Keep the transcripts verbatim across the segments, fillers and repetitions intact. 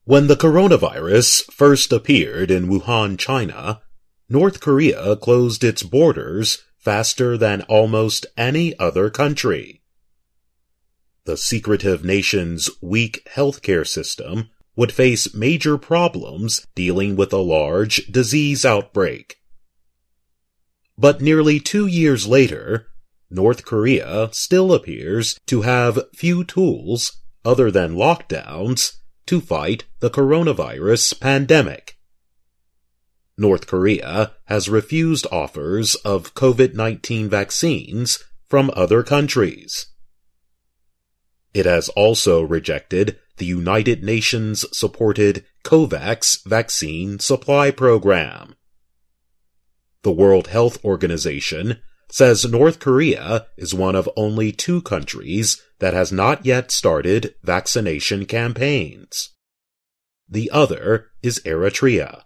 When the coronavirus first appeared in Wuhan, China, North Korea closed its borders faster than almost any other country. The secretive nation's weak healthcare system would face major problems dealing with a large disease outbreak. But nearly two years later, North Korea still appears to have few tools, other than lockdowns, to fight the coronavirus pandemic. North Korea has refused offers of COVID nineteen vaccines from other countries. It has also rejected the United Nations-supported COVAX vaccine supply program. The World Health Organization says North Korea is one of only two countries that has not yet started vaccination campaigns. The other is Eritrea.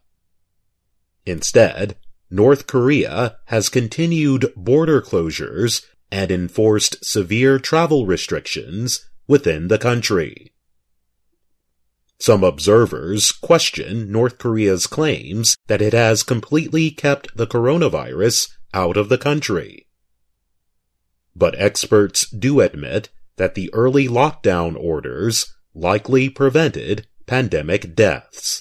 Instead, North Korea has continued border closures and enforced severe travel restrictions within the country. Some observers question North Korea's claims that it has completely kept the coronavirus out of the country. But experts do admit that the early lockdown orders likely prevented pandemic deaths.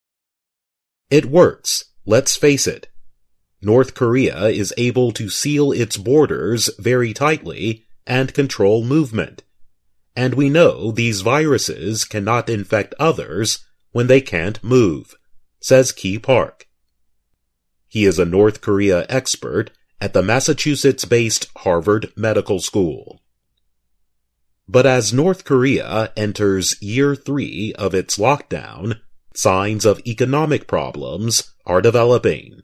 It works, let's face it. North Korea is able to seal its borders very tightly and control movement. And we know these viruses cannot infect others when they can't move, says Ki Park. He is a North Korea expert at the Massachusetts-based Harvard Medical School. But as North Korea enters year three of its lockdown, signs of economic problems are developing.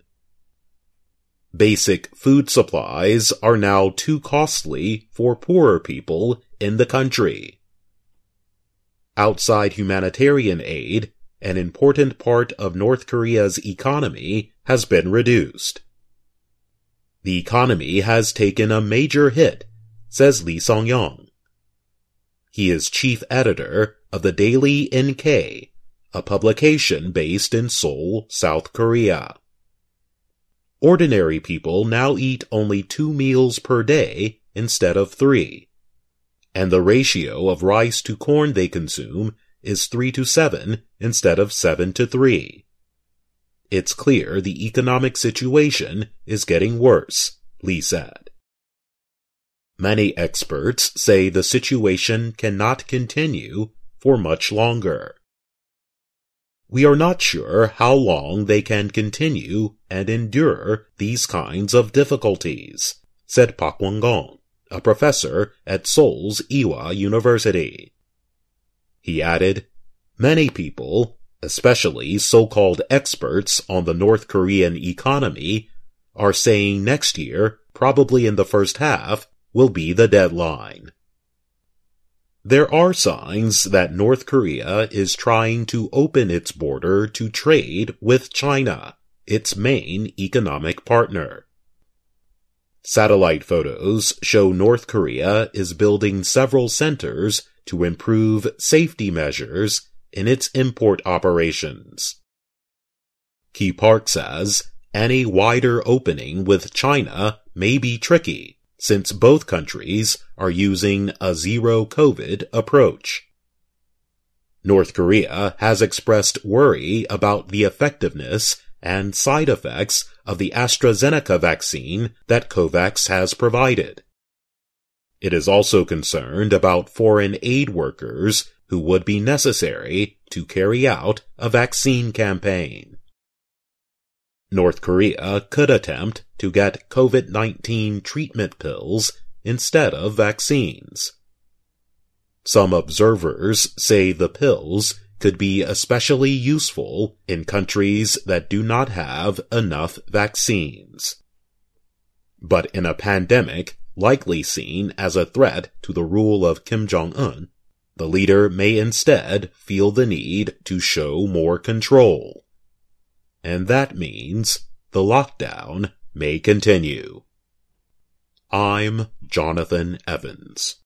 Basic food supplies are now too costly for poorer people in the country. Outside humanitarian aid, an important part of North Korea's economy has been reduced. The economy has taken a major hit, says Lee Sung-young. He is chief editor of the Daily N K, a publication based in Seoul, South Korea. Ordinary people now eat only two meals per day instead of three, and the ratio of rice to corn they consume is three to seven instead of seven to three. It's clear the economic situation is getting worse, Lee said. Many experts say the situation cannot continue for much longer. We are not sure how long they can continue and endure these kinds of difficulties, said Park Won-gong, a professor at Seoul's Ewha University. He added, many people, especially so-called experts on the North Korean economy, are saying next year, probably in the first half, will be the deadline. There are signs that North Korea is trying to open its border to trade with China, its main economic partner. Satellite photos show North Korea is building several centers to improve safety measures in its import operations. Ki Park says any wider opening with China may be tricky, since both countries are using a zero-COVID approach. North Korea has expressed worry about the effectiveness and side effects of the AstraZeneca vaccine that COVAX has provided. It is also concerned about foreign aid workers who would be necessary to carry out a vaccine campaign. North Korea could attempt to get COVID nineteen treatment pills instead of vaccines. Some observers say the pills could be especially useful in countries that do not have enough vaccines. But in a pandemic likely seen as a threat to the rule of Kim Jong-un, the leader may instead feel the need to show more control. And that means the lockdown may continue. I'm Jonathan Evans.